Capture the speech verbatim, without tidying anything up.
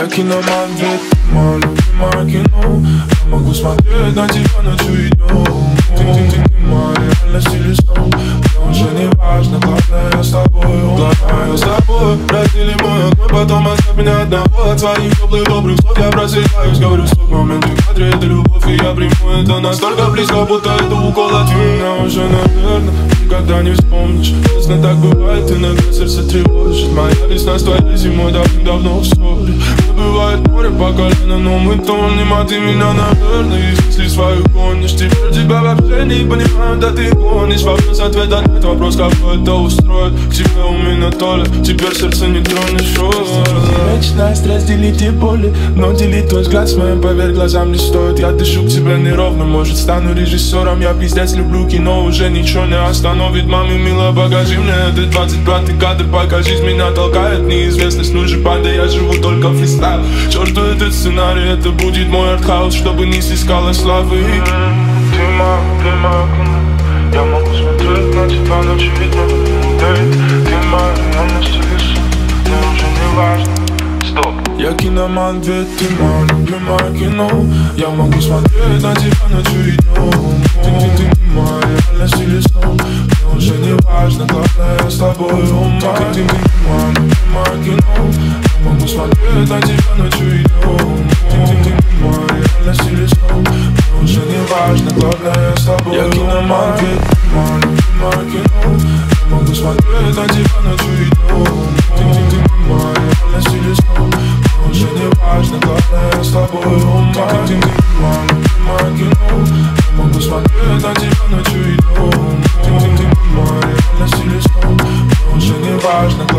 Я киноман, ведь ты мое любимое кино. Я могу смотреть на тебя ночью и днем. Ты, ты, ты, ты моя реальность или сон. Мне уже не важно, главное я с тобой. Главное я с тобой. Раздели мой огонь, потом оставь меня одного. От своих теплых добрых слов я просыпаюсь. Говорю, стоп, момент в кадре, это любовь, и я приму это настолько близко, будто это укол от меня. Уже, наверное, никогда не вспомнишь. Честно, так бывает, иногда сердце тревожит. Моя весна с твоей зимой давным-давно в ссоре. Бывает море по колено, но мы тонем. А ты меня, наверное, из мыслей свою гонишь. Теперь тебя вообще не понимаю, да ты гонишь. Вопрос ответа нет, вопрос какой это устроит. К тебе у меня то ли, теперь сердце не тронешь. Вечность разделить и боли, но делить твой взгляд с моим, поверь, глазам не стоит. Я дышу к тебе неровно, может стану режиссером. Я пиздец люблю кино, уже ничего не остановит. Маме, мило, покажи мне этот двадцать пятый кадр. Покажись, меня толкает неизвестность. Ну же падай, я живу только фристайл. Черту этот сценарий, это будет мой артхаус, чтобы не снискала славы. Ты моя, ты моя кино. Я могу смотреть на тебя ночью и днем. Ты моя реальность или сон. Мне уже не важно. Стоп. Я киноман, ведь ты мое любимое кино. Я могу смотреть на тебя ночью и днем. Ты, ты, ты, ты моя реальность или сон. Мне уже не важно, главное я с тобой. Ума. Ты, ты, ты, ты мое любимое кино. Я могу смотреть на тебя ночью и днем. Ты, ты, ты, ты моя реальность или сон. Мне уже не важно, главное я с тобой. Я киноман, ведь ты мое любимое кино. Я могу смотреть на тебя ночью и днем. Ты, ты, ты, ты моя реальность или сон. Мне уже не важно, главное я с тобой. Ума. Ты, ты, ты, ты мое любимое кино. Я могу смотреть на тебя ночью и днем. Ты, ты, ты, ты моя реальность или сон. Мне уже не важно.